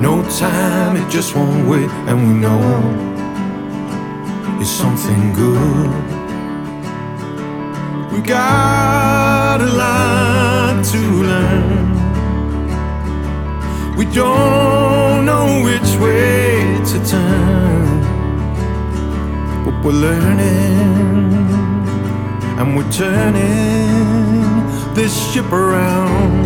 No time, it just won't wait, and we know it's something good. We got a lot to learn. We don't know which way to turn, but we're learning, and we're turning this ship around.